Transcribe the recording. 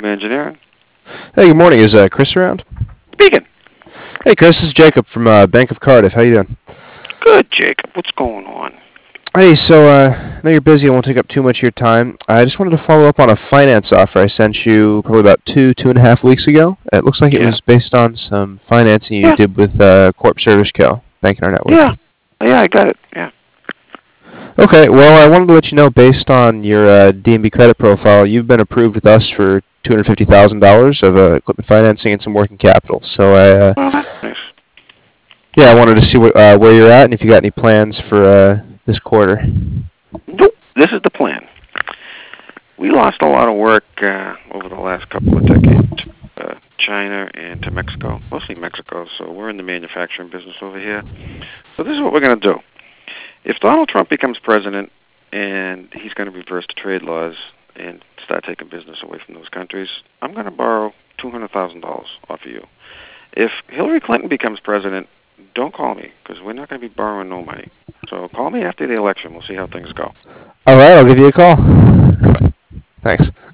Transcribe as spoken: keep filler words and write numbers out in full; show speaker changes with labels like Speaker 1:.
Speaker 1: Engineering.
Speaker 2: Hey, good morning. Is uh, Chris around?
Speaker 1: Speaking.
Speaker 2: Hey, Chris, this is Jacob from uh, Bank of Cardiff. How you doing?
Speaker 1: Good, Jacob. What's going on?
Speaker 2: Hey, so uh, I know you're busy. I won't take up too much of your time. I just wanted to follow up on a finance offer I sent you probably about two, two and a half weeks ago. It looks like it
Speaker 1: Yeah.
Speaker 2: was based on some financing you
Speaker 1: Yeah.
Speaker 2: did with uh, Corp Service Co. Bank in our network.
Speaker 1: Yeah. Yeah, I got it. Yeah.
Speaker 2: Okay, well, I wanted to let you know, based on your uh, D and B credit profile, you've been approved with us for two hundred fifty thousand dollars of uh, equipment financing and some working capital. So I, uh,
Speaker 1: Well, that's nice.
Speaker 2: yeah, I wanted to see wh- uh, where you're at and if you got any plans for uh, this quarter.
Speaker 1: Nope. This is the plan. We lost a lot of work uh, over the last couple of decades to uh, China and to Mexico, mostly Mexico. So we're in the manufacturing business over here. So this is what we're going to do. If Donald Trump becomes president and he's going to reverse the trade laws and start taking business away from those countries, I'm going to borrow two hundred thousand dollars off of you. If Hillary Clinton becomes president, don't call me because we're not going to be borrowing no money. So call me after the election. We'll see how things go.
Speaker 2: All right, I'll give you a call. Thanks.